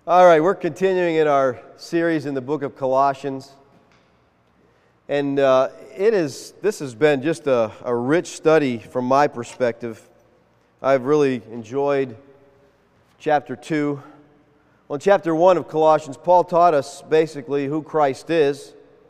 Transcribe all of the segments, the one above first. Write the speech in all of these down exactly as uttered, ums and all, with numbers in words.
All right, we're continuing in our series in the book of Colossians. And uh, it is. This has been just a, a rich study from my perspective. I've really enjoyed chapter two. Well, in chapter one of Colossians, Paul taught us basically who Christ is.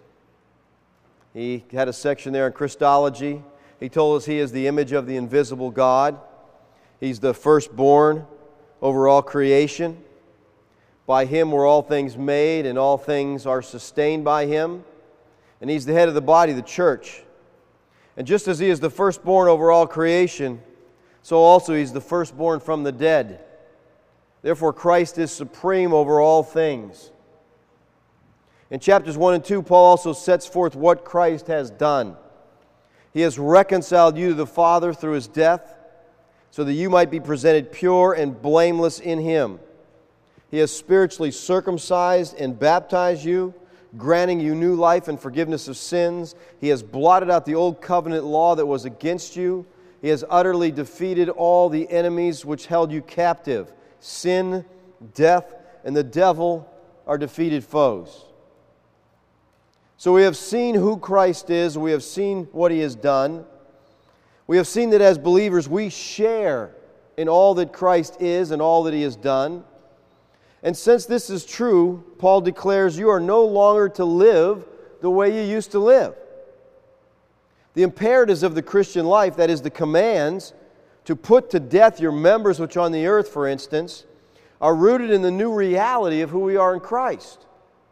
He had a section there on Christology. He told us He is the image of the invisible God. He's the firstborn over all creation. By Him were all things made, and all things are sustained by Him. And He's the head of the body, the church. And just as He is the firstborn over all creation, so also He's the firstborn from the dead. Therefore Christ is supreme over all things. In chapters one and two, Paul also sets forth what Christ has done. He has reconciled you to the Father through His death, so that you might be presented pure and blameless in Him. He has spiritually circumcised and baptized you, granting you new life and forgiveness of sins. He has blotted out the old covenant law that was against you. He has utterly defeated all the enemies which held you captive. Sin, death, and the devil are defeated foes. So we have seen who Christ is. We have seen what He has done. We have seen that as believers we share in all that Christ is and all that He has done. And since this is true, Paul declares you are no longer to live the way you used to live. The imperatives of the Christian life, that is the commands to put to death your members which are on the earth, for instance, are rooted in the new reality of who we are in Christ.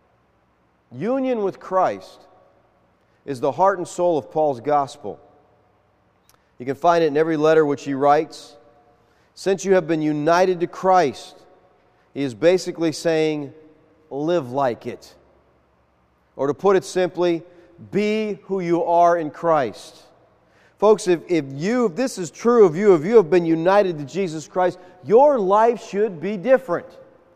Union with Christ is the heart and soul of Paul's gospel. You can find it in every letter which he writes. Since you have been united to Christ, he is basically saying, live like it. Or to put it simply, be who you are in Christ. Folks, if, if you, if this is true of you, if you have been united to Jesus Christ, your life should be different.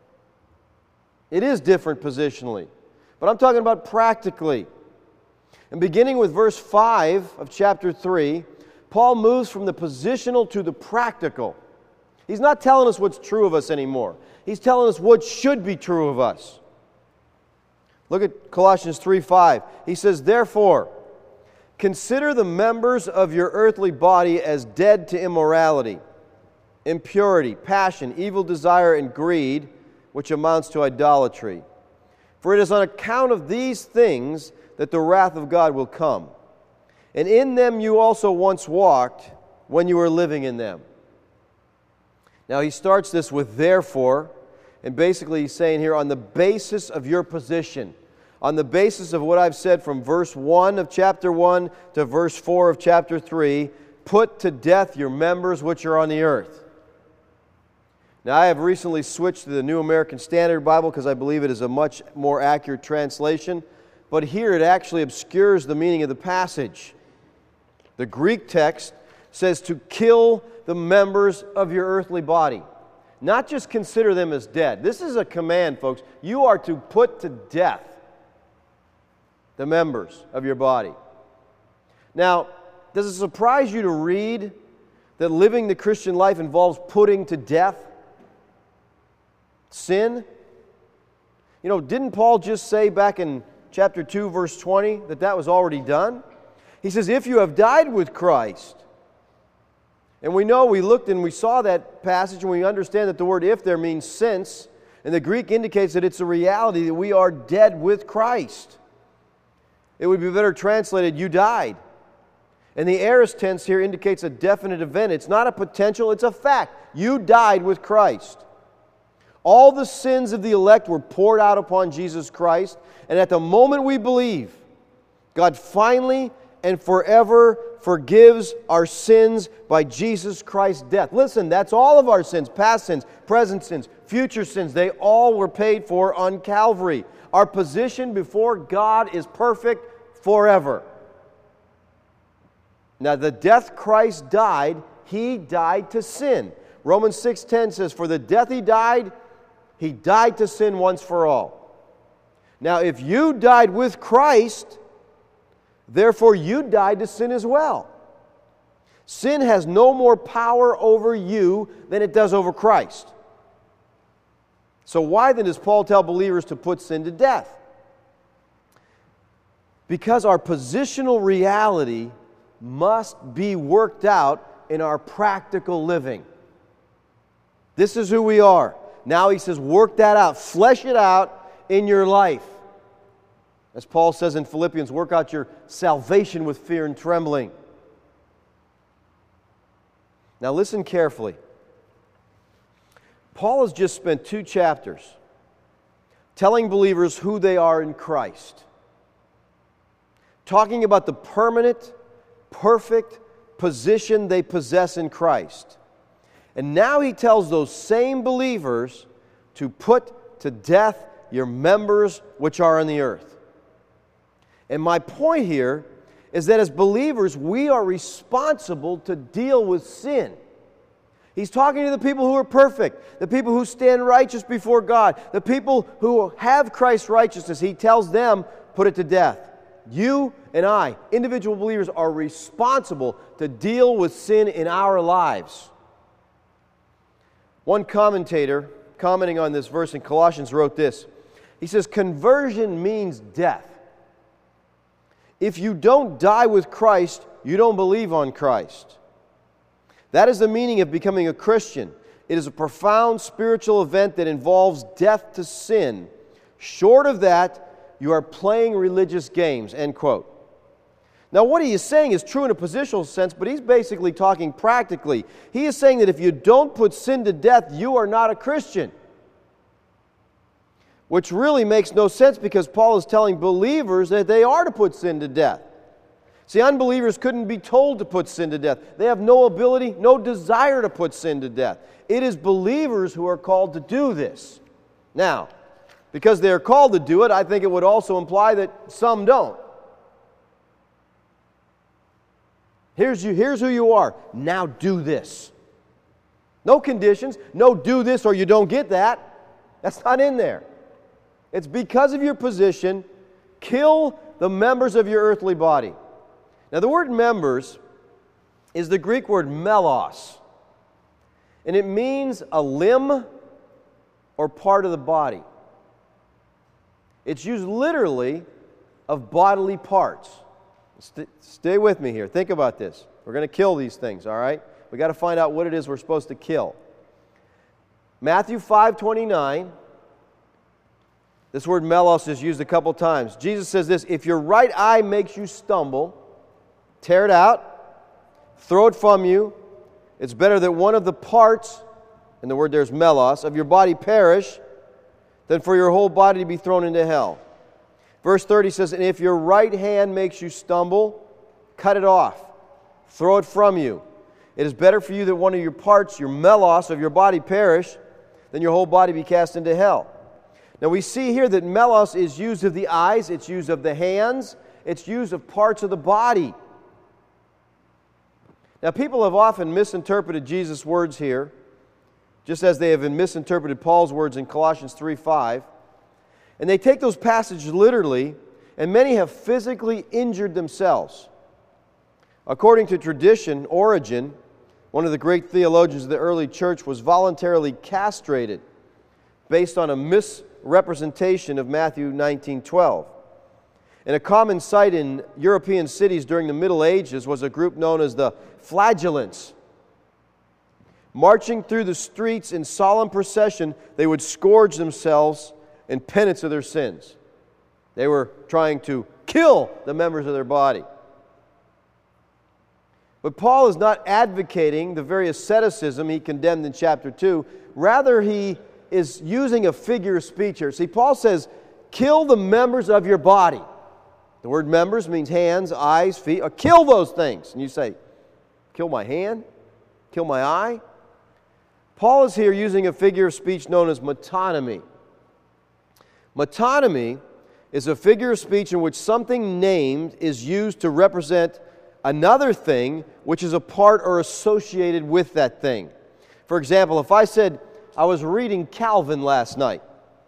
It is different positionally. But I'm talking about practically. And beginning with verse five of chapter three, Paul moves from the positional to the practical. He's not telling us what's true of us anymore. He's telling us what should be true of us. Look at Colossians three five. He says, therefore, consider the members of your earthly body as dead to immorality, impurity, passion, evil desire, and greed, which amounts to idolatry. For it is on account of these things that the wrath of God will come. And in them you also once walked when you were living in them. Now he starts this with therefore, and basically he's saying here, on the basis of your position, on the basis of what I've said from verse one of chapter one to verse four of chapter three, put to death your members which are on the earth. Now I have recently switched to the New American Standard Bible because I believe it is a much more accurate translation, but here it actually obscures the meaning of the passage. The Greek text says to kill the members of your earthly body. Not just consider them as dead. This is a command, folks. You are to put to death the members of your body. Now, does it surprise you to read that living the Christian life involves putting to death sin? You know, didn't Paul just say back in chapter two, verse twenty, that that was already done? He says, if you have died with Christ. And we know, we looked and we saw that passage and we understand that the word if there means since. And the Greek indicates that it's a reality that we are dead with Christ. It would be better translated, you died. And the aorist tense here indicates a definite event. It's not a potential, it's a fact. You died with Christ. All the sins of the elect were poured out upon Jesus Christ. And at the moment we believe, God finally and forever forgives our sins by Jesus Christ's death. Listen, that's all of our sins, past sins, present sins, future sins. They all were paid for on Calvary. Our position before God is perfect forever. Now, the death Christ died, He died to sin. Romans six ten says, for the death He died, He died to sin once for all. Now, if you died with Christ, therefore you died to sin as well. Sin has no more power over you than it does over Christ. So why then does Paul tell believers to put sin to death? Because our positional reality must be worked out in our practical living. This is who we are. Now he says, work that out. Flesh it out in your life. As Paul says in Philippians, work out your salvation with fear and trembling. Now listen carefully. Paul has just spent two chapters telling believers who they are in Christ. Talking about the permanent, perfect position they possess in Christ. And now he tells those same believers to put to death your members which are on the earth. And my point here is that as believers, we are responsible to deal with sin. He's talking to the people who are perfect, the people who stand righteous before God, the people who have Christ's righteousness. He tells them, put it to death. You and I, individual believers, are responsible to deal with sin in our lives. One commentator, commenting on this verse in Colossians, wrote this. He says, conversion means death. If you don't die with Christ, you don't believe on Christ. That is the meaning of becoming a Christian. It is a profound spiritual event that involves death to sin. Short of that, you are playing religious games, end quote. Now what he is saying is true in a positional sense, but he's basically talking practically. He is saying that if you don't put sin to death, you are not a Christian. Which really makes no sense because Paul is telling believers that they are to put sin to death. See, unbelievers couldn't be told to put sin to death. They have no ability, no desire to put sin to death. It is believers who are called to do this. Now, because they are called to do it, I think it would also imply that some don't. Here's you, here's who you are. Now do this. No conditions. No do this or you don't get that. That's not in there. It's because of your position. Kill the members of your earthly body. Now the word members is the Greek word melos. And it means a limb or part of the body. It's used literally of bodily parts. St- stay with me here. Think about this. We're going to kill these things, all right? We've got to find out what it is we're supposed to kill. Matthew five twenty-nine. This word melos is used a couple times. Jesus says this, if your right eye makes you stumble, tear it out, throw it from you. It's better that one of the parts, and the word there is melos, of your body perish than for your whole body to be thrown into hell. Verse thirty says, and if your right hand makes you stumble, cut it off, throw it from you. It is better for you that one of your parts, your melos of your body, perish than your whole body be cast into hell. Now we see here that melos is used of the eyes, it's used of the hands, it's used of parts of the body. Now people have often misinterpreted Jesus' words here, just as they have misinterpreted Paul's words in Colossians three five. And they take those passages literally, and many have physically injured themselves. According to tradition, Origen, one of the great theologians of the early church, was voluntarily castrated based on a misrepresentation of Matthew nineteen twelve. And a common sight in European cities during the Middle Ages was a group known as the Flagellants. Marching through the streets in solemn procession, they would scourge themselves in penance of their sins. They were trying to kill the members of their body. But Paul is not advocating the very asceticism he condemned in chapter two. Rather, he is using a figure of speech here. See, Paul says, kill the members of your body. The word members means hands, eyes, feet. Or kill those things. And you say, kill my hand? Kill my eye? Paul is here using a figure of speech known as metonymy. Metonymy is a figure of speech in which something named is used to represent another thing which is a part or associated with that thing. For example, if I said, I was reading Calvin last night,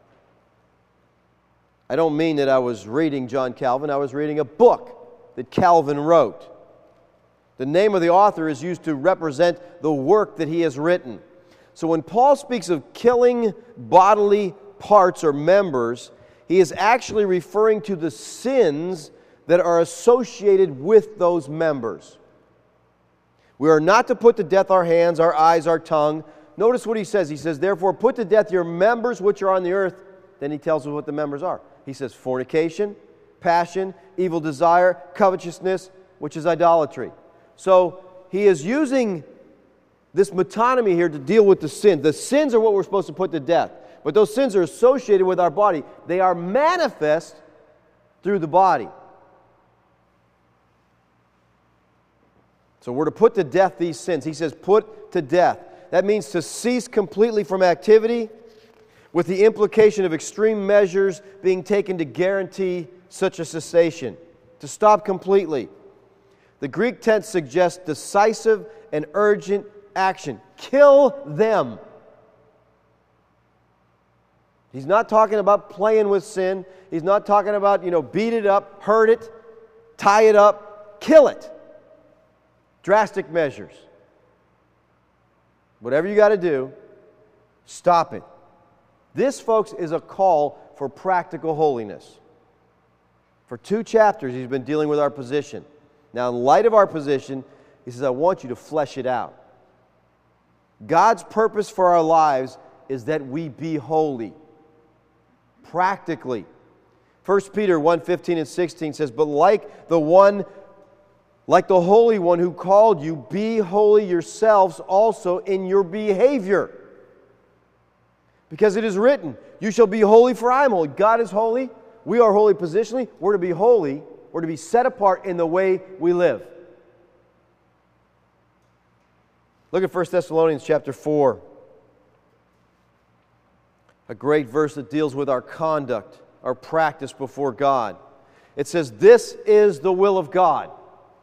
I don't mean that I was reading John Calvin, I was reading a book that Calvin wrote. The name of the author is used to represent the work that he has written. So when Paul speaks of killing bodily parts or members, he is actually referring to the sins that are associated with those members. We are not to put to death our hands, our eyes, our tongue. Notice what he says. He says, therefore, put to death your members which are on the earth. Then he tells us what the members are. He says, fornication, passion, evil desire, covetousness, which is idolatry. So he is using this metonymy here to deal with the sin. The sins are what we're supposed to put to death. But those sins are associated with our body. They are manifest through the body. So we're to put to death these sins. He says, put to death. That means to cease completely from activity, with the implication of extreme measures being taken to guarantee such a cessation. To stop completely. The Greek tense suggests decisive and urgent action. Kill them. He's not talking about playing with sin. He's not talking about, you know, beat it up, hurt it, tie it up, kill it. Drastic measures. Whatever you got to do, stop it. This, folks, is a call for practical holiness. For two chapters, he's been dealing with our position. Now, in light of our position, he says, I want you to flesh it out. God's purpose for our lives is that we be holy. Practically. First Peter one fifteen and sixteen says, but like the one, like the Holy One who called you, be holy yourselves also in your behavior. Because it is written, you shall be holy for I am holy. God is holy. We are holy positionally. We're to be holy. We're to be set apart in the way we live. Look at First Thessalonians chapter four. A great verse that deals with our conduct, our practice before God. It says, this is the will of God.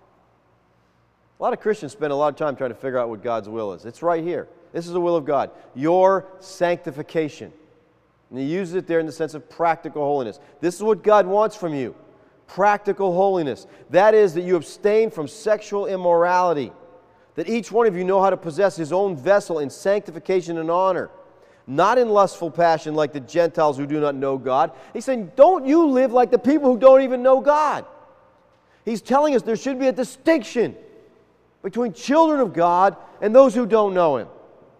A lot of Christians spend a lot of time trying to figure out what God's will is. It's right here. This is the will of God. Your sanctification. And he uses it there in the sense of practical holiness. This is what God wants from you. Practical holiness. That is that you abstain from sexual immorality. That each one of you know how to possess his own vessel in sanctification and honor. Not in lustful passion like the Gentiles who do not know God. He's saying, don't you live like the people who don't even know God. He's telling us there should be a distinction between children of God and those who don't know Him.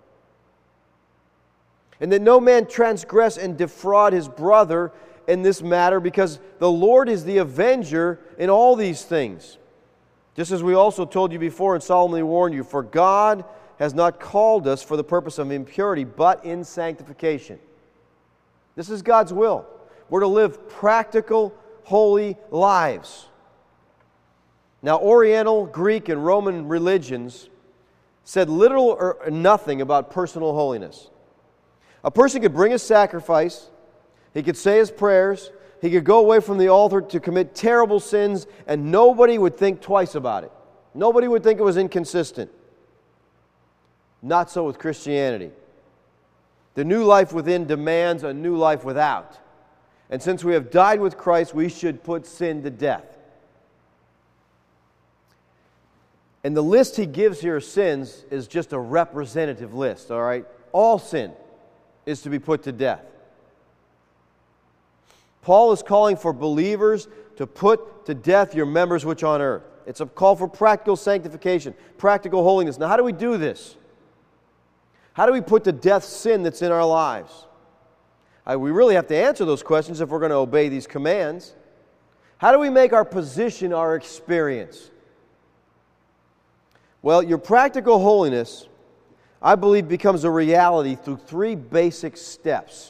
And that no man transgress and defraud his brother in this matter, because the Lord is the avenger in all these things. Just as we also told you before and solemnly warned you, for God has not called us for the purpose of impurity, but in sanctification. This is God's will. We're to live practical, holy lives. Now, Oriental, Greek, and Roman religions said little or nothing about personal holiness. A person could bring a sacrifice, he could say his prayers, he could go away from the altar to commit terrible sins, and nobody would think twice about it. Nobody would think it was inconsistent. Not so with Christianity. The new life within demands a new life without. And since we have died with Christ, we should put sin to death. And the list he gives here of sins is just a representative list, all right? All sin is to be put to death. Paul is calling for believers to put to death your members which are on earth. It's a call for practical sanctification, practical holiness. Now, how do we do this? How do we put to death sin that's in our lives? I, we really have to answer those questions if we're going to obey these commands. How do we make our position our experience? Well, your practical holiness, I believe, becomes a reality through three basic steps.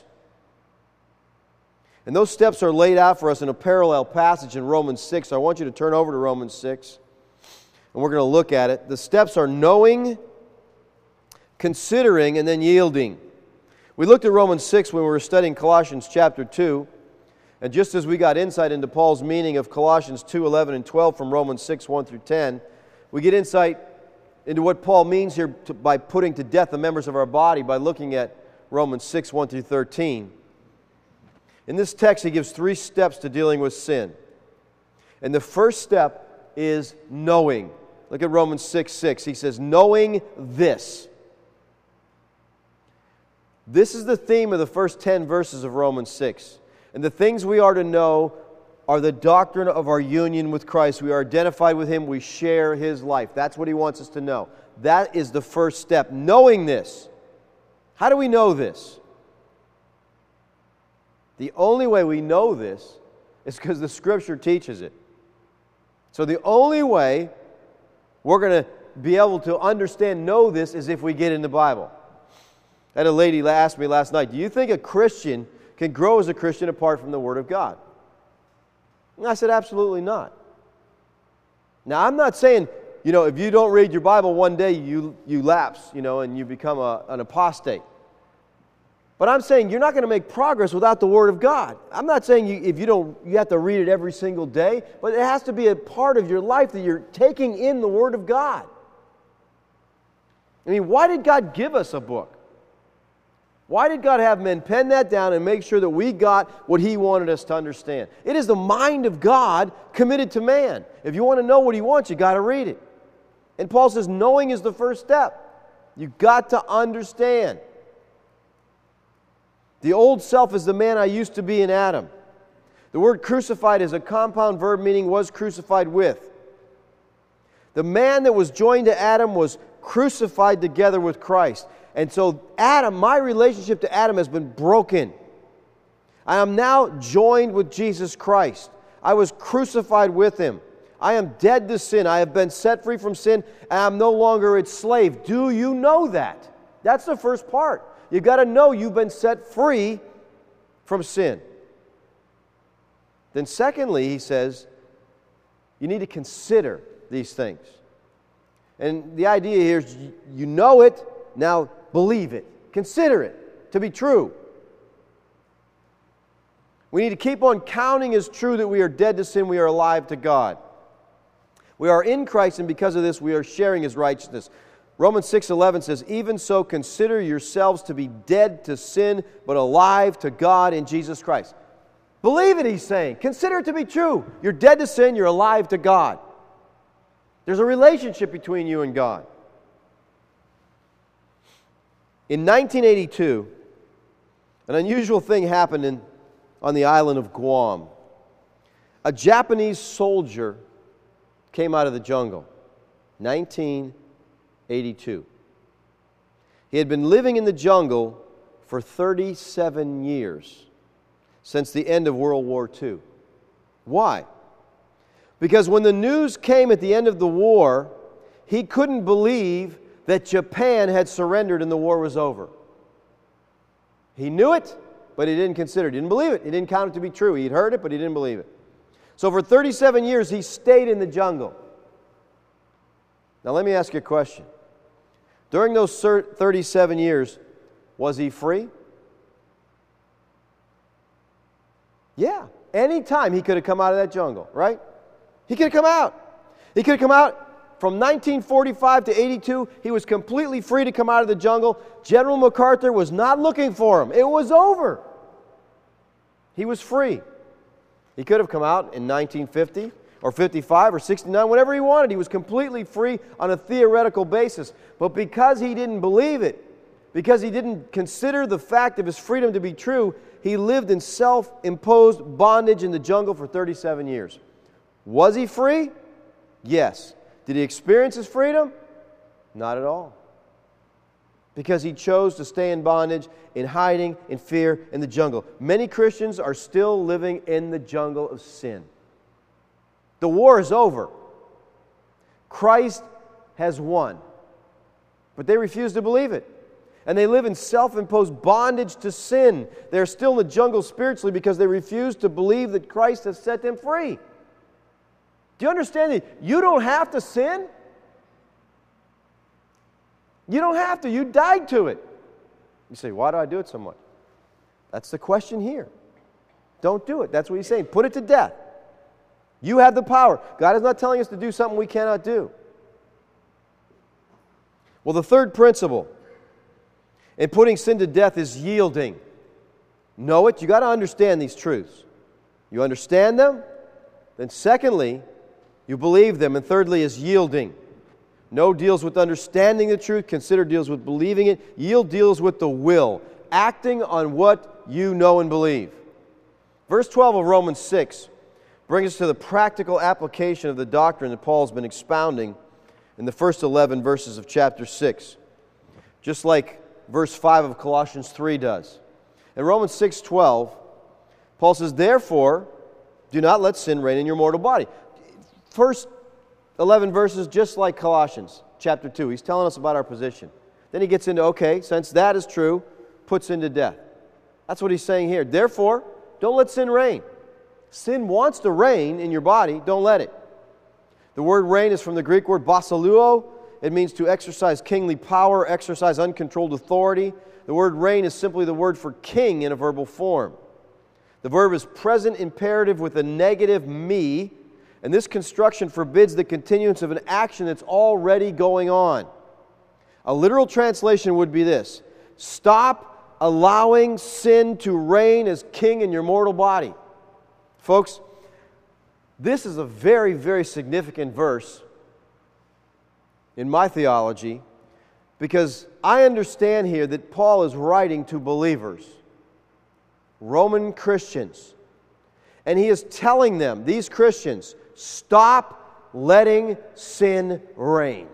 And those steps are laid out for us in a parallel passage in Romans six. So I want you to turn over to Romans six, and we're going to look at it. The steps are knowing, considering, and then yielding. We looked at Romans six when we were studying Colossians chapter two. And just as we got insight into Paul's meaning of Colossians two, eleven, and twelve from Romans six, one through ten, we get insight into what Paul means here to, by putting to death the members of our body by looking at Romans six, one through thirteen. In this text, he gives three steps to dealing with sin. And the first step is knowing. Look at Romans six, six. He says, knowing this. This is the theme of the first ten verses of Romans six. And the things we are to know are the doctrine of our union with Christ. We are identified with Him. We share His life. That's what He wants us to know. That is the first step. Knowing this. How do we know this? The only way we know this is because the Scripture teaches it. So the only way we're going to be able to understand, know this, is if we get in the Bible. I had a lady ask me last night, do you think a Christian can grow as a Christian apart from the Word of God? And I said, absolutely not. Now, I'm not saying, you know, if you don't read your Bible one day, you, you lapse, you know, and you become a, an apostate. But I'm saying you're not going to make progress without the Word of God. I'm not saying you, if you don't, you have to read it every single day, but it has to be a part of your life that you're taking in the Word of God. I mean, why did God give us a book? Why did God have men pen that down and make sure that we got what He wanted us to understand? It is the mind of God committed to man. If you want to know what He wants, you got to read it. And Paul says knowing is the first step. You've got to understand. The old self is the man I used to be in Adam. The word crucified is a compound verb meaning was crucified with. The man that was joined to Adam was crucified together with Christ. And so Adam, my relationship to Adam has been broken. I am now joined with Jesus Christ. I was crucified with Him. I am dead to sin. I have been set free from sin, and I'm no longer its slave. Do you know that? That's the first part. You've got to know you've been set free from sin. Then secondly, he says, you need to consider these things. And the idea here is you know it, now believe it. Consider it to be true. We need to keep on counting as true that we are dead to sin, we are alive to God. We are in Christ, and because of this, we are sharing His righteousness. Romans six eleven says, even so consider yourselves to be dead to sin, but alive to God in Jesus Christ. Believe it, he's saying. Consider it to be true. You're dead to sin, you're alive to God. There's a relationship between you and God. In nineteen eighty-two, an unusual thing happened in, on the island of Guam. A Japanese soldier came out of the jungle. nineteen eighty-two. He had been living in the jungle for thirty-seven years, since the end of World War Two. Why? Because when the news came at the end of the war, he couldn't believe that Japan had surrendered and the war was over. He knew it, but he didn't consider it. He didn't believe it. He didn't count it to be true. He'd heard it, but he didn't believe it. So for thirty-seven years, he stayed in the jungle. Now let me ask you a question. During those thirty-seven years, was he free? Yeah. Any time he could have come out of that jungle, right? He could have come out. He could have come out from nineteen forty-five to eighty-two. He was completely free to come out of the jungle. General MacArthur was not looking for him. It was over. He was free. He could have come out in nineteen fifty or fifty-five or sixty-nine, whatever he wanted. He was completely free on a theoretical basis. But because he didn't believe it, because he didn't consider the fact of his freedom to be true, he lived in self-imposed bondage in the jungle for thirty-seven years. Was he free? Yes. Did he experience his freedom? Not at all. Because he chose to stay in bondage, in hiding, in fear, in the jungle. Many Christians are still living in the jungle of sin. The war is over. Christ has won. But they refuse to believe it. And they live in self-imposed bondage to sin. They're still in the jungle spiritually because they refuse to believe that Christ has set them free. Do you understand that you don't have to sin? You don't have to. You died to it. You say, why do I do it so much? That's the question here. Don't do it. That's what he's saying. Put it to death. You have the power. God is not telling us to do something we cannot do. Well, the third principle in putting sin to death is yielding. Know it. You got to understand these truths. You understand them. Then secondly, you believe them. And thirdly is yielding. Know deals with understanding the truth. Consider deals with believing it. Yield deals with the will. acting on what you know and believe. Verse twelve of Romans six brings us to the practical application of the doctrine that Paul's been expounding in the first eleven verses of chapter six, just like verse five of Colossians three does. In Romans six twelve, Paul says, "Therefore, do not let sin reign in your mortal body." First eleven verses, just like Colossians chapter two. He's telling us about our position. Then he gets into, okay, since that is true, puts into death. That's what he's saying here. Therefore, don't let sin reign. Sin wants to reign in your body. Don't let it. The word reign is from the Greek word basiluo. It means to exercise kingly power, exercise uncontrolled authority. The word reign is simply the word for king in a verbal form. The verb is present imperative with a negative me, and this construction forbids the continuance of an action that's already going on. A literal translation would be this: stop allowing sin to reign as king in your mortal body. Folks, this is a very, very significant verse in my theology, because I understand here that Paul is writing to believers, Roman Christians, and he is telling them, these Christians, stop letting sin reign.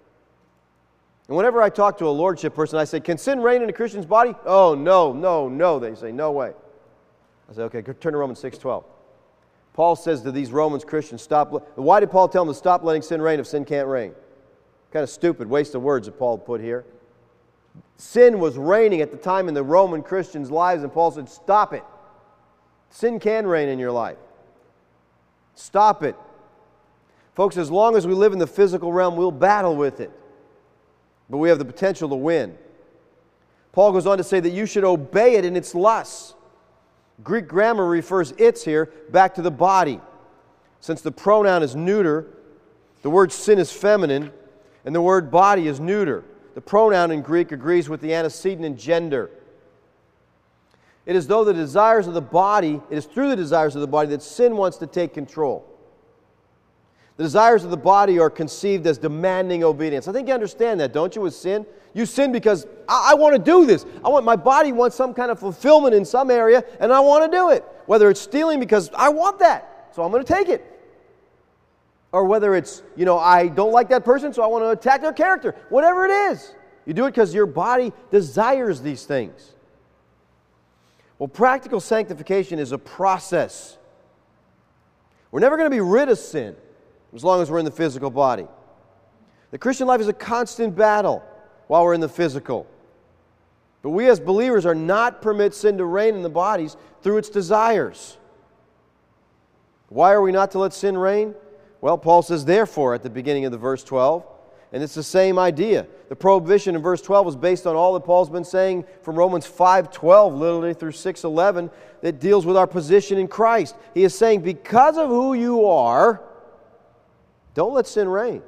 And whenever I talk to a lordship person, I say, can sin reign in a Christian's body? Oh, no, no, no. They say, no way. I say, okay, turn to Romans six twelve. Paul says to these Romans Christians, stop. Why did Paul tell them to stop letting sin reign if sin can't reign? Kind of stupid, waste of words that Paul put here. Sin was reigning at the time in the Roman Christians' lives, and Paul said, stop it. Sin can reign in your life. Stop it. Folks, as long as we live in the physical realm, we'll battle with it. But we have the potential to win. Paul goes on to say that you should obey it in its lusts. Greek grammar refers its here back to the body. Since the pronoun is neuter, the word sin is feminine, and the word body is neuter. The pronoun in Greek agrees with the antecedent in gender. It is though the desires of the body, it is through the desires of the body that sin wants to take control. The desires of the body are conceived as demanding obedience. I think you understand that, don't you, with sin? You sin because I, I want to do this. I want my body wants some kind of fulfillment in some area, and I want to do it. Whether it's stealing because I want that, so I'm going to take it. Or whether it's, you know, I don't like that person, so I want to attack their character. Whatever it is. You do it because your body desires these things. Well, practical sanctification is a process. We're never going to be rid of sin as long as we're in the physical body. The Christian life is a constant battle while we're in the physical. But we as believers are not permit sin to reign in the bodies through its desires. Why are we not to let sin reign? Well, Paul says, therefore, at the beginning of the verse twelve, and it's the same idea. The prohibition in verse twelve is based on all that Paul's been saying from Romans five twelve, literally through six eleven, that deals with our position in Christ. He is saying, because of who you are, don't let sin reign.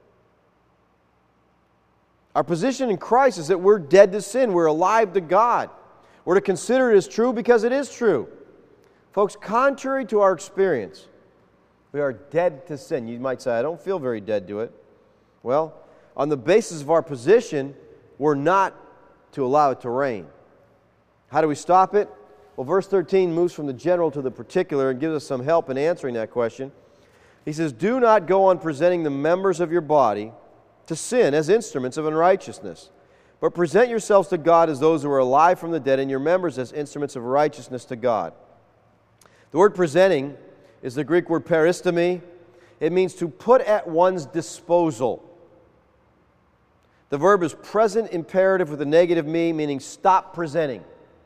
Our position in Christ is that we're dead to sin. We're alive to God. We're to consider it as true because it is true. Folks, contrary to our experience, we are dead to sin. You might say, I don't feel very dead to it. Well, on the basis of our position, we're not to allow it to reign. How do we stop it? Well, verse thirteen moves from the general to the particular and gives us some help in answering that question. He says, do not go on presenting the members of your body to sin as instruments of unrighteousness, but present yourselves to God as those who are alive from the dead, and your members as instruments of righteousness to God. The word presenting is the Greek word peristemi. It means to put at one's disposal. The verb is present imperative with a negative me, meaning stop presenting.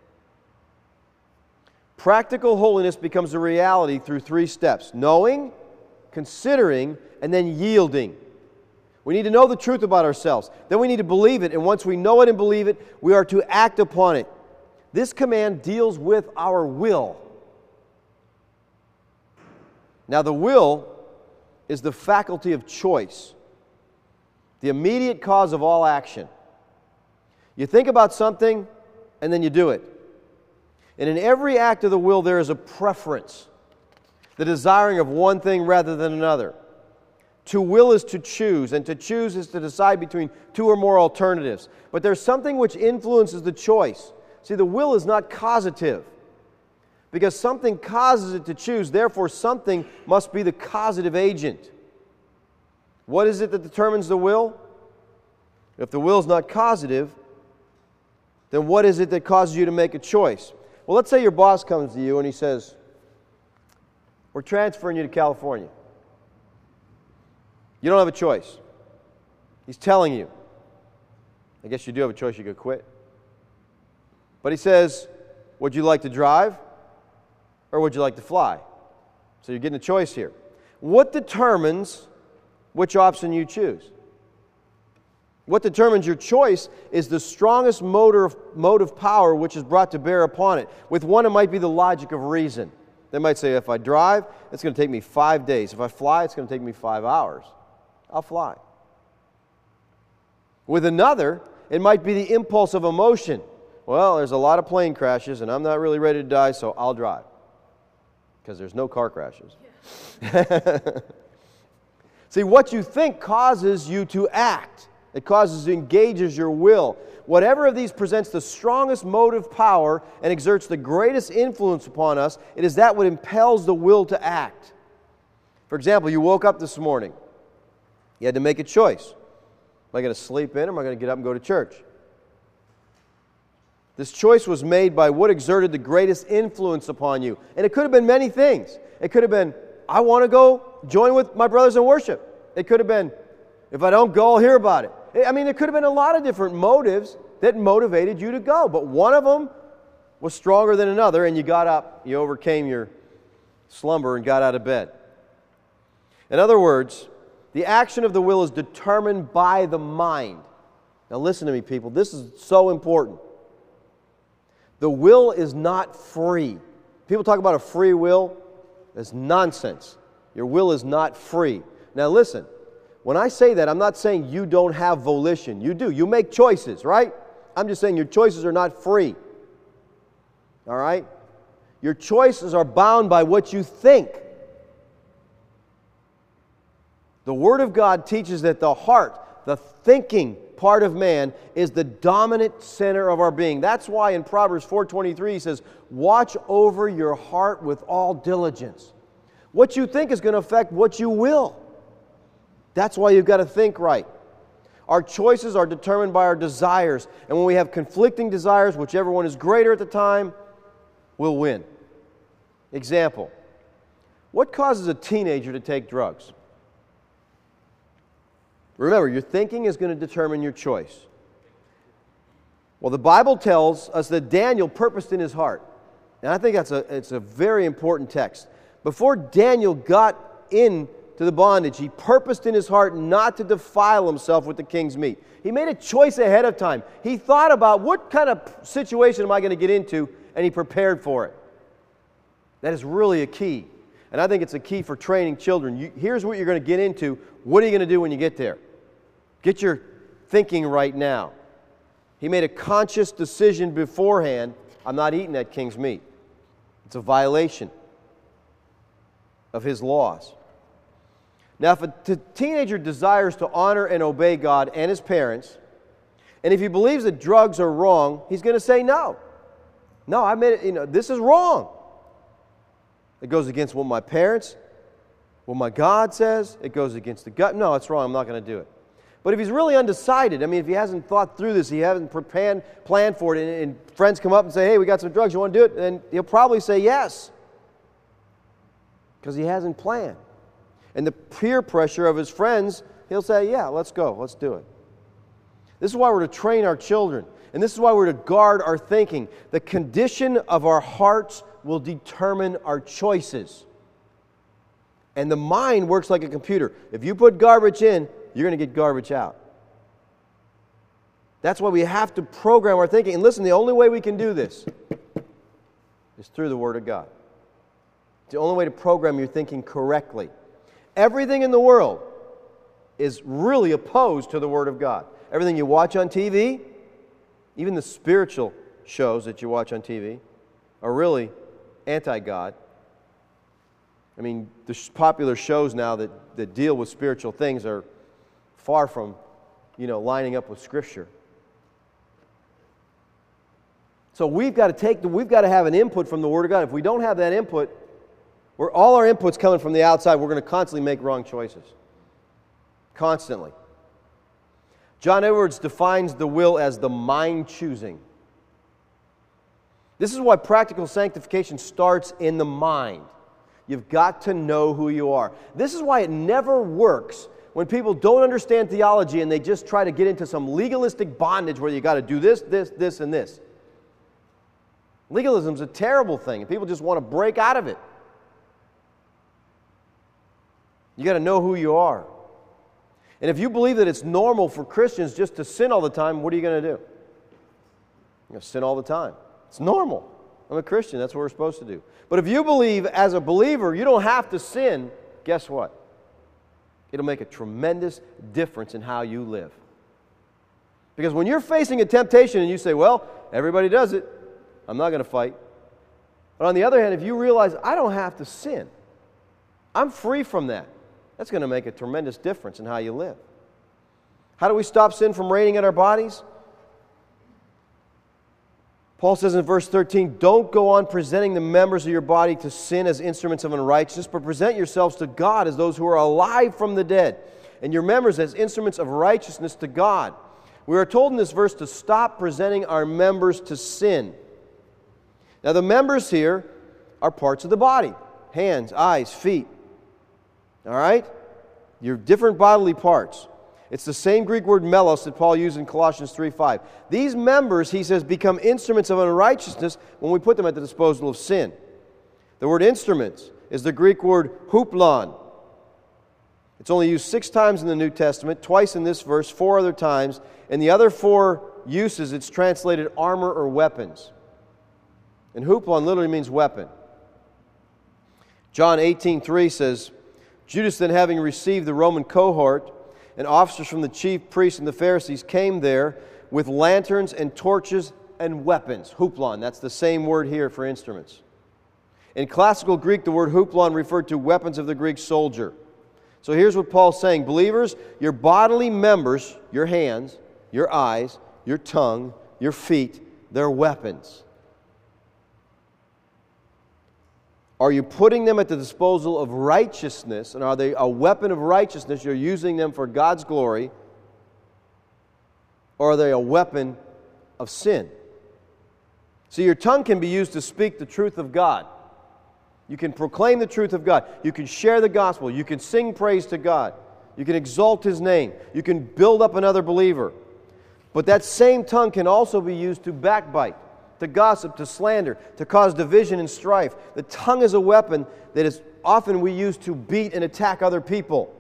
Practical holiness becomes a reality through three steps: knowing, considering, and then yielding. We need to know the truth about ourselves. Then we need to believe it, and once we know it and believe it, we are to act upon it. This command deals with our will. Now, the will is the faculty of choice, the immediate cause of all action. You think about something, and then you do it. And in every act of the will, there is a preference, the desiring of one thing rather than another. To will is to choose, and to choose is to decide between two or more alternatives. But there's something which influences the choice. See, the will is not causative. Because something causes it to choose, therefore something must be the causative agent. What is it that determines the will? If the will is not causative, then what is it that causes you to make a choice? Well, let's say your boss comes to you and he says, we're transferring you to California. You don't have a choice. He's telling you. I guess you do have a choice, you could quit. But he says, would you like to drive or would you like to fly? So you're getting a choice here. What determines which option you choose? What determines your choice is the strongest motive, motive power which is brought to bear upon it. With one, it might be the logic of reason. They might say, if I drive, it's going to take me five days. If I fly, it's going to take me five hours. I'll fly. With another, it might be the impulse of emotion. Well, there's a lot of plane crashes, and I'm not really ready to die, so I'll drive. Because there's no car crashes. Yeah. See, what you think causes you to act. It causes, engages your will. Whatever of these presents the strongest motive power and exerts the greatest influence upon us, it is that what impels the will to act. For example, you woke up this morning. You had to make a choice. Am I going to sleep in or am I going to get up and go to church? This choice was made by what exerted the greatest influence upon you. And it could have been many things. It could have been, I want to go join with my brothers in worship. It could have been, if I don't go, I'll hear about it. I mean, there could have been a lot of different motives that motivated you to go. But one of them was stronger than another, and you got up, you overcame your slumber and got out of bed. In other words, the action of the will is determined by the mind. Now listen to me, people. This is so important. The will is not free. People talk about a free will. That's nonsense. Your will is not free. Now listen, when I say that, I'm not saying you don't have volition. You do. You make choices, right? I'm just saying your choices are not free. All right? Your choices are bound by what you think. The Word of God teaches that the heart, the thinking part of man, is the dominant center of our being. That's why in Proverbs four twenty-three he says, watch over your heart with all diligence. What you think is going to affect what you will. That's why you've got to think right. Our choices are determined by our desires. And when we have conflicting desires, whichever one is greater at the time, will win. Example. What causes a teenager to take drugs? Remember, your thinking is going to determine your choice. Well, the Bible tells us that Daniel purposed in his heart. And I think that's a, it's a very important text. Before Daniel got into the bondage, he purposed in his heart not to defile himself with the king's meat. He made a choice ahead of time. He thought about what kind of situation am I going to get into, and he prepared for it. That is really a key. And I think it's a key for training children. You, here's what you're going to get into. What are you going to do when you get there? Get your thinking right now. He made a conscious decision beforehand, I'm not eating that king's meat. It's a violation of his laws. Now, if a t- teenager desires to honor and obey God and his parents, and if he believes that drugs are wrong, he's going to say no. No, I made it, you know, this is wrong. It goes against what my parents, what my God says. It goes against the gut. No, it's wrong. I'm not going to do it. But if he's really undecided, I mean, if he hasn't thought through this, he hasn't prepared, planned for it, and, and friends come up and say, hey, we got some drugs, you want to do it? Then he'll probably say yes. Because he hasn't planned. And the peer pressure of his friends, he'll say, yeah, let's go, let's do it. This is why we're to train our children. And this is why we're to guard our thinking. The condition of our hearts will determine our choices. And the mind works like a computer. If you put garbage in, you're going to get garbage out. That's why we have to program our thinking. And listen, the only way we can do this is through the Word of God. It's the only way to program your thinking correctly. Everything in the world is really opposed to the Word of God. Everything you watch on T V, even the spiritual shows that you watch on T V, are really anti-God. I mean, the popular shows now that, that deal with spiritual things are far from, you know, lining up with Scripture. So we've got to take the, we've got to have an input from the Word of God. If we don't have that input, we're all our input's coming from the outside, we're going to constantly make wrong choices. Constantly. John Edwards defines the will as the mind choosing. This is why practical sanctification starts in the mind. You've got to know who you are. This is why it never works when people don't understand theology and they just try to get into some legalistic bondage where you got to do this, this, this, and this. Legalism is a terrible thing, and people just want to break out of it. You got to know who you are. And if you believe that it's normal for Christians just to sin all the time, what are you going to do? You're going to sin all the time. It's normal. I'm a Christian. That's what we're supposed to do. But if you believe as a believer you don't have to sin, guess what? It'll make a tremendous difference in how you live. Because when you're facing a temptation and you say, well, everybody does it, I'm not going to fight. But on the other hand, if you realize I don't have to sin, I'm free from that, that's going to make a tremendous difference in how you live. How do we stop sin from reigning in our bodies? Paul says in verse thirteen, don't go on presenting the members of your body to sin as instruments of unrighteousness, but present yourselves to God as those who are alive from the dead, and your members as instruments of righteousness to God. We are told in this verse to stop presenting our members to sin. Now the members here are parts of the body. Hands, eyes, feet. All right? Your different bodily parts. It's the same Greek word melos that Paul used in Colossians three five. These members, he says, become instruments of unrighteousness when we put them at the disposal of sin. The word instruments is the Greek word huplon. It's only used six times in the New Testament, twice in this verse, four other times. In the other four uses, it's translated armor or weapons. And huplon literally means weapon. John eighteen three says, Judas then having received the Roman cohort, and officers from the chief priests and the Pharisees came there with lanterns and torches and weapons. Huplon, that's the same word here for instruments. In classical Greek, the word huplon referred to weapons of the Greek soldier. So here's what Paul's saying. Believers, your bodily members, your hands, your eyes, your tongue, your feet, they're weapons. Are you putting them at the disposal of righteousness, and are they a weapon of righteousness? You're using them for God's glory, or are they a weapon of sin? See, your tongue can be used to speak the truth of God. You can proclaim the truth of God. You can share the gospel. You can sing praise to God. You can exalt His name. You can build up another believer. But that same tongue can also be used to backbite, to gossip, to slander, to cause division and strife. The tongue is a weapon that is often we use to beat and attack other people.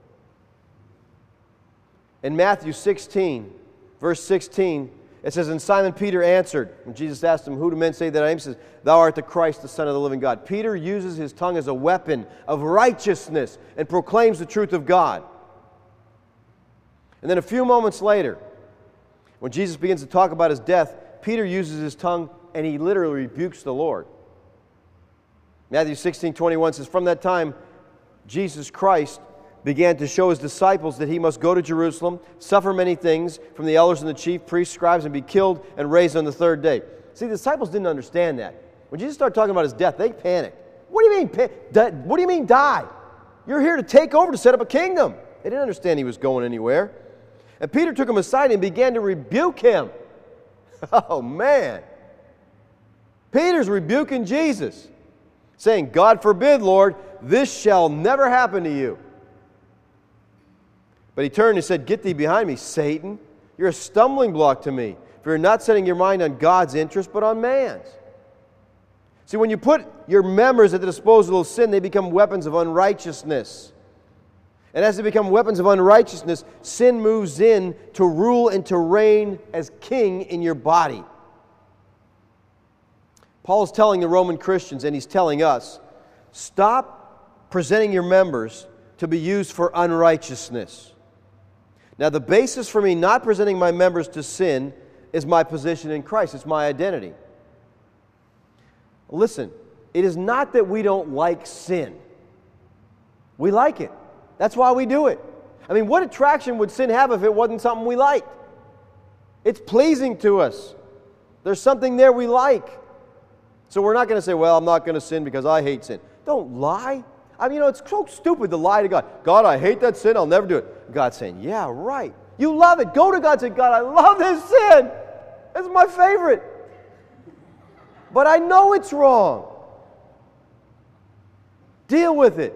In Matthew sixteen, verse sixteen, it says, and Simon Peter answered, when Jesus asked him, who do men say that I am? He says, thou art the Christ, the Son of the living God. Peter uses his tongue as a weapon of righteousness and proclaims the truth of God. And then a few moments later, when Jesus begins to talk about His death, Peter uses his tongue and he literally rebukes the Lord. Matthew sixteen twenty-one says, from that time, Jesus Christ began to show His disciples that He must go to Jerusalem, suffer many things from the elders and the chief priests, scribes, and be killed and raised on the third day. See, the disciples didn't understand that. When Jesus started talking about His death, they panicked. What do you mean, what do you mean die? You're here to take over, to set up a kingdom. They didn't understand He was going anywhere. And Peter took him aside and began to rebuke him. Oh, man. Peter's rebuking Jesus, saying, God forbid, Lord, this shall never happen to you. But he turned and said, get thee behind me, Satan. You're a stumbling block to me, for you're not setting your mind on God's interest, but on man's. See, when you put your members at the disposal of sin, they become weapons of unrighteousness. And as they become weapons of unrighteousness, sin moves in to rule and to reign as king in your body. Paul is telling the Roman Christians, and he's telling us, stop presenting your members to be used for unrighteousness. Now, the basis for me not presenting my members to sin is my position in Christ. It's my identity. Listen, it is not that we don't like sin. We like it. That's why we do it. I mean, what attraction would sin have if it wasn't something we liked? It's pleasing to us. There's something there we like. So we're not going to say, well, I'm not going to sin because I hate sin. Don't lie. I mean, you know, it's so stupid to lie to God. God, I hate that sin. I'll never do it. God's saying, yeah, right. You love it. Go to God and say, God, I love this sin. It's my favorite. But I know it's wrong. Deal with it.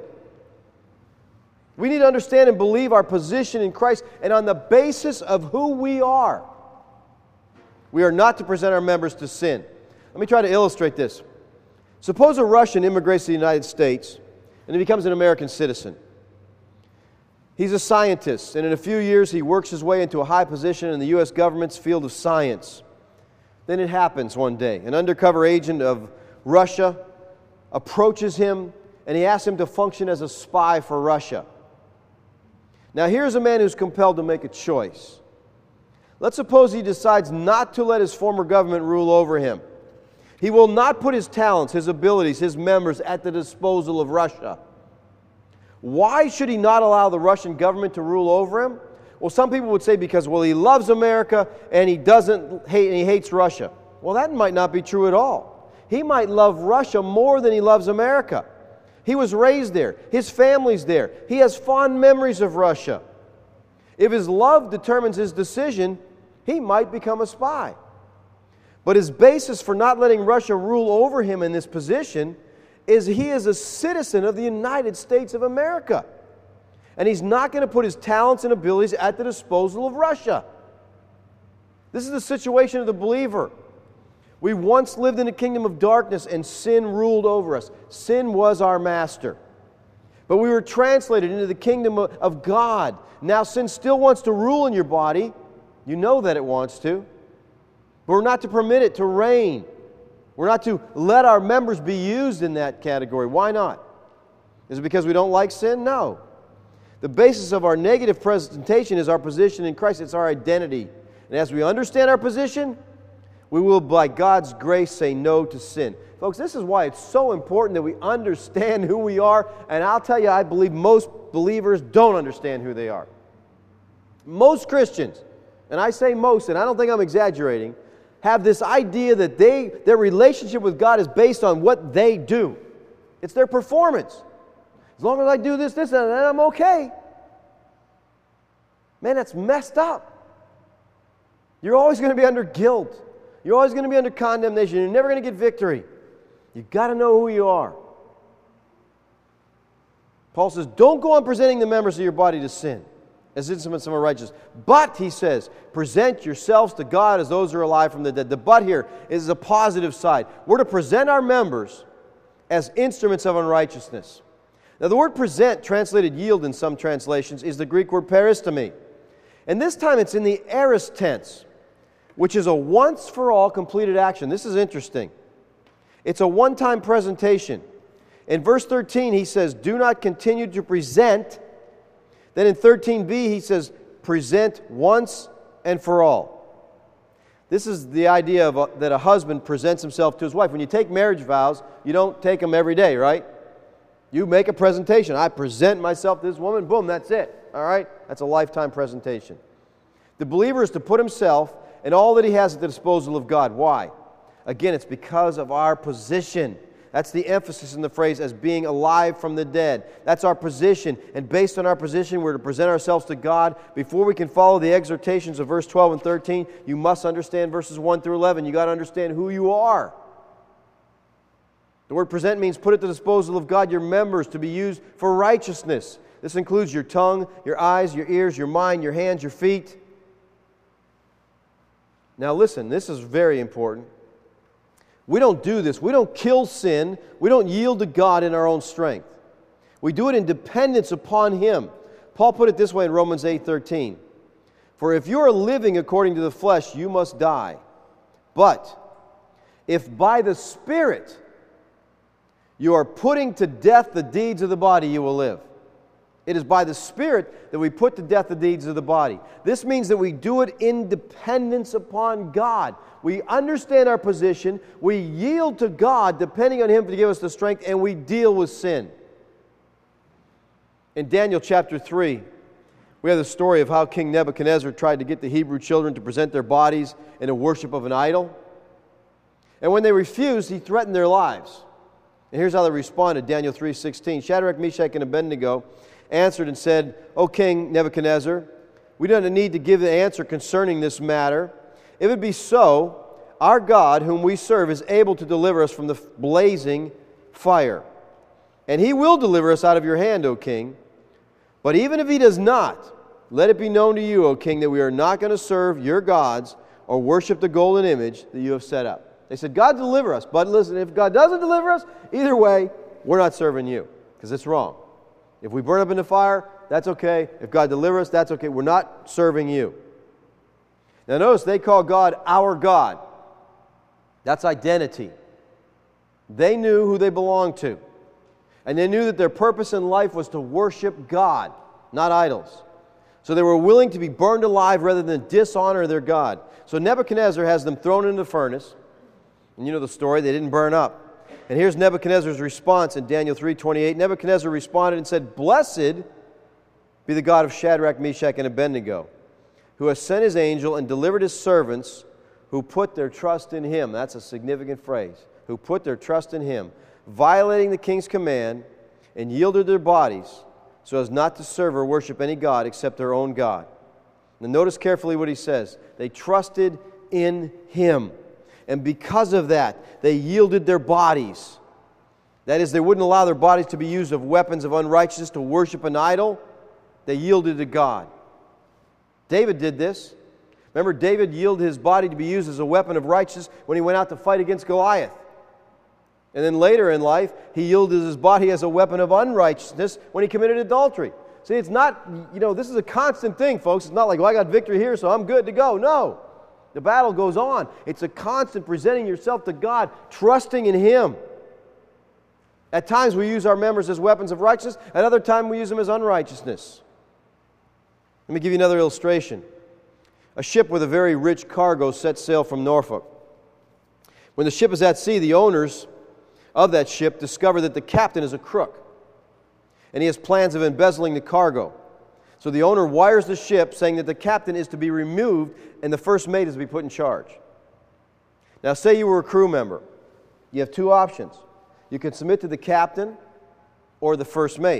We need to understand and believe our position in Christ, and on the basis of who we are, we are not to present our members to sin. Let me try to illustrate this. Suppose a Russian immigrates to the United States and he becomes an American citizen. He's a scientist, and in a few years he works his way into a high position in the U S government's field of science. Then it happens one day. An undercover agent of Russia approaches him and he asks him to function as a spy for Russia. Now here's a man who's compelled to make a choice. Let's suppose he decides not to let his former government rule over him. He will not put his talents, his abilities, his members at the disposal of Russia. Why should he not allow the Russian government to rule over him? Well, some people would say because, well, he loves America and he doesn't hate, and he hates Russia. Well, that might not be true at all. He might love Russia more than he loves America. He was raised there. His family's there. He has fond memories of Russia. If his love determines his decision, he might become a spy. But his basis for not letting Russia rule over him in this position is he is a citizen of the United States of America. And he's not going to put his talents and abilities at the disposal of Russia. This is the situation of the believer. We once lived in a kingdom of darkness and sin ruled over us. Sin was our master. But we were translated into the kingdom of God. Now sin still wants to rule in your body. You know that it wants to. But we're not to permit it to reign. We're not to let our members be used in that category. Why not? Is it because we don't like sin? No. The basis of our negative presentation is our position in Christ. It's our identity. And as we understand our position, we will, by God's grace, say no to sin. Folks, this is why it's so important that we understand who we are. And I'll tell you, I believe most believers don't understand who they are. Most Christians, and I say most, and I don't think I'm exaggerating, have this idea that they their relationship with God is based on what they do. It's their performance. As long as I do this, this, and that, I'm okay. Man, that's messed up. You're always going to be under guilt. You're always going to be under condemnation. You're never going to get victory. You've got to know who you are. Paul says, don't go on presenting the members of your body to sin as instruments of unrighteousness. But, he says, present yourselves to God as those who are alive from the dead. The but here is a positive side. We're to present our members as instruments of unrighteousness. Now, the word present, translated yield in some translations, is the Greek word peristemi. And this time it's in the aorist tense, which is a once-for-all completed action. This is interesting. It's a one-time presentation. In verse thirteen, he says, do not continue to present. Then in thirteen b, he says, present once and for all. This is the idea of a, that a husband presents himself to his wife. When you take marriage vows, you don't take them every day, right? You make a presentation. I present myself to this woman. Boom, that's it. All right? That's a lifetime presentation. The believer is to put himself and all that he has at the disposal of God. Why? Again, it's because of our position. That's the emphasis in the phrase as being alive from the dead. That's our position. And based on our position, we're to present ourselves to God. Before we can follow the exhortations of verse twelve and thirteen, you must understand verses one through eleven. You've got to understand who you are. The word present means put at the disposal of God your members to be used for righteousness. This includes your tongue, your eyes, your ears, your mind, your hands, your feet. Now listen, this is very important. We don't do this. We don't kill sin. We don't yield to God in our own strength. We do it in dependence upon Him. Paul put it this way in Romans eight thirteen. For if you are living according to the flesh, you must die. But if by the Spirit you are putting to death the deeds of the body, you will live. It is by the Spirit that we put to death the deeds of the body. This means that we do it in dependence upon God. We understand our position, we yield to God depending on Him to give us the strength, and we deal with sin. In Daniel chapter three, we have the story of how King Nebuchadnezzar tried to get the Hebrew children to present their bodies in a worship of an idol. And when they refused, he threatened their lives. And here's how they responded, Daniel three sixteen. Shadrach, Meshach, and Abednego answered and said, O King Nebuchadnezzar, we don't need to give the answer concerning this matter. If it be so, our God, whom we serve, is able to deliver us from the blazing fire. And he will deliver us out of your hand, O king. But even if he does not, let it be known to you, O king, that we are not going to serve your gods or worship the golden image that you have set up. They said, God deliver us. But listen, if God doesn't deliver us, either way, we're not serving you, because it's wrong. If we burn up in the fire, that's okay. If God delivers us, that's okay. We're not serving you. Now notice, they call God our God. That's identity. They knew who they belonged to. And they knew that their purpose in life was to worship God, not idols. So they were willing to be burned alive rather than dishonor their God. So Nebuchadnezzar has them thrown into the furnace. And you know the story, they didn't burn up. And here's Nebuchadnezzar's response in Daniel three twenty-eight. Nebuchadnezzar responded and said, Blessed be the God of Shadrach, Meshach, and Abednego, who has sent his angel and delivered his servants who put their trust in him. That's a significant phrase. Who put their trust in him, violating the king's command, and yielded their bodies so as not to serve or worship any god except their own God. Now notice carefully what he says. They trusted in him. And because of that, they yielded their bodies. That is, they wouldn't allow their bodies to be used as weapons of unrighteousness to worship an idol. They yielded to God. David did this. Remember, David yielded his body to be used as a weapon of righteousness when he went out to fight against Goliath. And then later in life, he yielded his body as a weapon of unrighteousness when he committed adultery. See, it's not, you know, this is a constant thing, folks. It's not like, well, I got victory here, so I'm good to go. No. The battle goes on. It's a constant presenting yourself to God, trusting in him. At times we use our members as weapons of righteousness. At other times we use them as unrighteousness. Let me give you another illustration. A ship with a very rich cargo sets sail from Norfolk. When the ship is at sea, the owners of that ship discover that the captain is a crook, and he has plans of embezzling the cargo. So the owner wires the ship saying that the captain is to be removed and the first mate is to be put in charge. Now say you were a crew member. You have two options. You can submit to the captain or the first mate.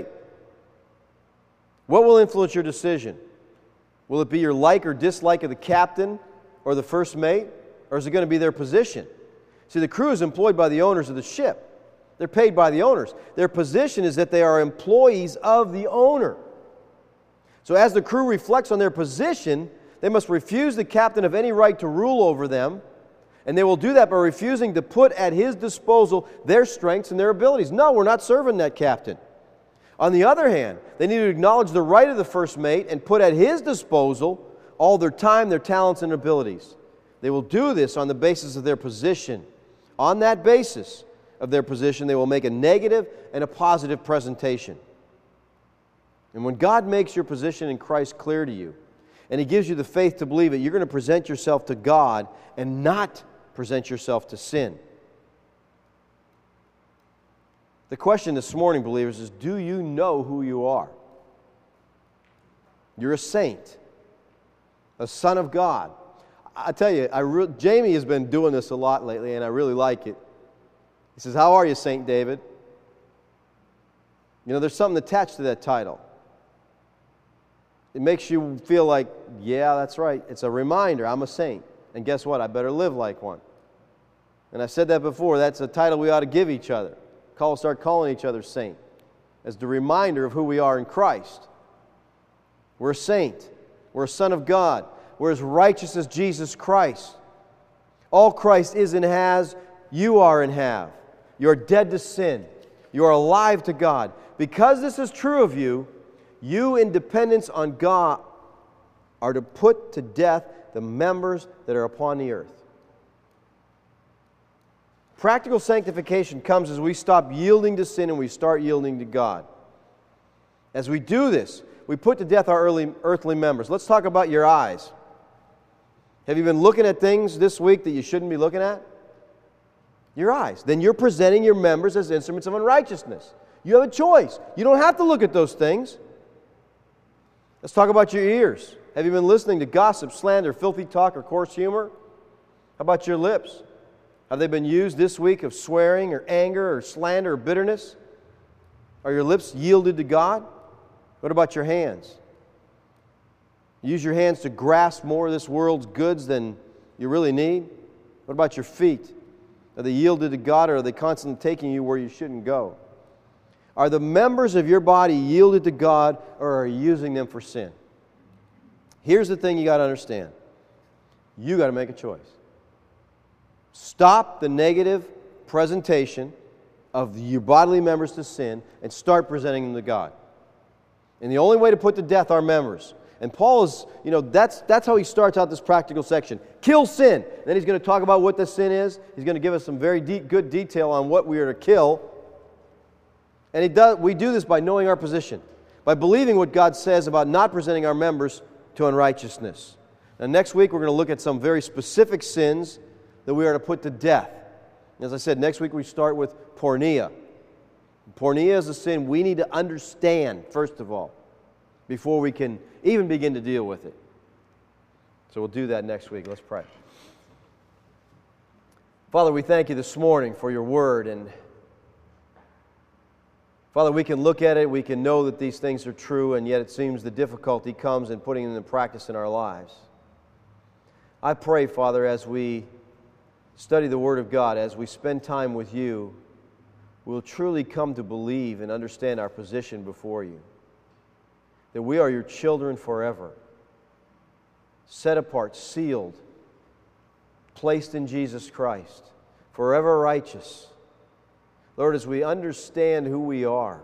What will influence your decision? Will it be your like or dislike of the captain or the first mate? Or is it going to be their position? See, the crew is employed by the owners of the ship. They're paid by the owners. Their position is that they are employees of the owner. So as the crew reflects on their position, they must refuse the captain of any right to rule over them, and they will do that by refusing to put at his disposal their strengths and their abilities. No, we're not serving that captain. On the other hand, they need to acknowledge the right of the first mate and put at his disposal all their time, their talents, and abilities. They will do this on the basis of their position. On that basis of their position, they will make a negative and a positive presentation. And when God makes your position in Christ clear to you, and He gives you the faith to believe it, you're going to present yourself to God and not present yourself to sin. The question this morning, believers, is do you know who you are? You're a saint, a son of God. I tell you, I re- Jamie has been doing this a lot lately, and I really like it. He says, how are you, Saint David? You know, there's something attached to that title. It makes you feel like, yeah, that's right. It's a reminder, I'm a saint. And guess what? I better live like one. And I've said that before. That's a title we ought to give each other. Call, start calling each other saint as the reminder of who we are in Christ. We're a saint. We're a son of God. We're as righteous as Jesus Christ. All Christ is and has, you are and have. You're dead to sin. You are alive to God. Because this is true of you, you in dependence on God are to put to death the members that are upon the earth. Practical sanctification comes as we stop yielding to sin and we start yielding to God. As we do this, we put to death our early, earthly members. Let's talk about your eyes. Have you been looking at things this week that you shouldn't be looking at? Your eyes. Then you're presenting your members as instruments of unrighteousness. You have a choice. You don't have to look at those things. Let's talk about your ears. Have you been listening to gossip, slander, filthy talk, or coarse humor? How about your lips? Have they been used this week of swearing or anger or slander or bitterness? Are your lips yielded to God? What about your hands? Use your hands to grasp more of this world's goods than you really need? What about your feet? Are they yielded to God, or are they constantly taking you where you shouldn't go? Are the members of your body yielded to God, or are you using them for sin? Here's the thing you got to understand. You got to make a choice. Stop the negative presentation of your bodily members to sin and start presenting them to God. And the only way to put to death our members. And Paul is, you know, that's that's how he starts out this practical section. Kill sin. Then he's going to talk about what the sin is. He's going to give us some very deep, good detail on what we are to kill. And he does, we do this by knowing our position, by believing what God says about not presenting our members to unrighteousness. Now, next week we're going to look at some very specific sins that we are to put to death. As I said, next week we start with porneia. Porneia is a sin we need to understand, first of all, before we can even begin to deal with it. So we'll do that next week. Let's pray. Father, we thank you this morning for your word. And Father, we can look at it, we can know that these things are true, and yet it seems the difficulty comes in putting them into practice in our lives. I pray, Father, as we study the Word of God, as we spend time with you, we'll truly come to believe and understand our position before you. That we are your children forever, set apart, sealed, placed in Jesus Christ, forever righteous. Lord, as we understand who we are,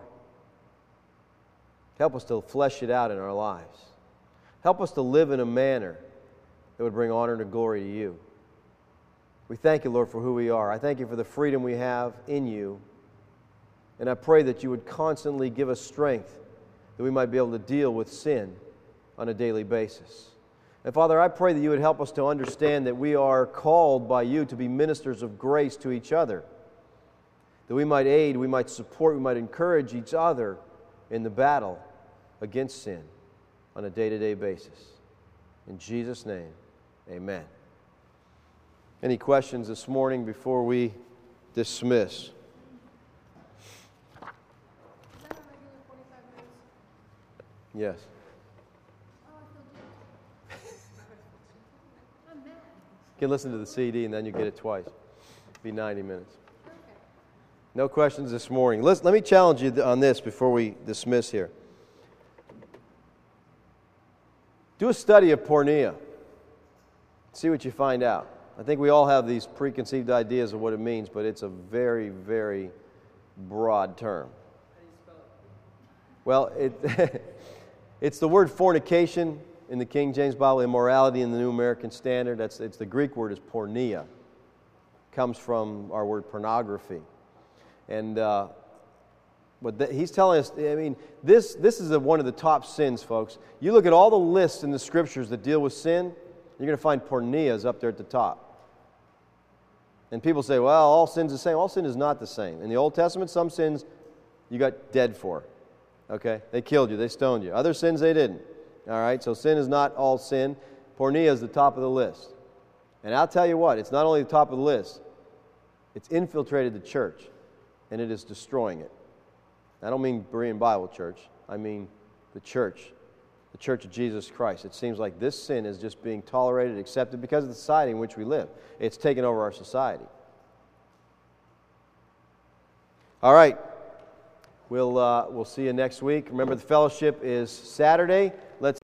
help us to flesh it out in our lives. Help us to live in a manner that would bring honor and glory to you. We thank you, Lord, for who we are. I thank you for the freedom we have in you. And I pray that you would constantly give us strength that we might be able to deal with sin on a daily basis. And Father, I pray that you would help us to understand that we are called by you to be ministers of grace to each other, that we might aid, we might support, we might encourage each other in the battle against sin on a day-to-day basis. In Jesus' name, amen. Any questions this morning before we dismiss? Yes. You can listen to the C D and then you get it twice. It'll be ninety minutes. No questions this morning. Let's, let me challenge you on this before we dismiss here. Do a study of porneia. See what you find out. I think we all have these preconceived ideas of what it means, but it's a very, very broad term. Well, it it's the word fornication in the King James Bible, immorality in the New American Standard. That's it's the Greek word is porneia. It comes from our word pornography. And uh, but th- he's telling us, I mean, this this is a, one of the top sins, folks. You look at all the lists in the Scriptures that deal with sin, you're going to find porneia is up there at the top. And people say, well, all sin's the same. All sin is not the same. In the Old Testament, some sins you got dead for. Okay? They killed you. They stoned you. Other sins, they didn't. All right? So sin is not all sin. Porneia is the top of the list. And I'll tell you what, it's not only the top of the list, it's infiltrated the church, and it is destroying it. I don't mean Berean Bible Church. I mean the church, the Church of Jesus Christ. It seems like this sin is just being tolerated, accepted because of the society in which we live. It's taken over our society. All right. We'll, uh, we'll see you next week. Remember, the fellowship is Saturday. Let's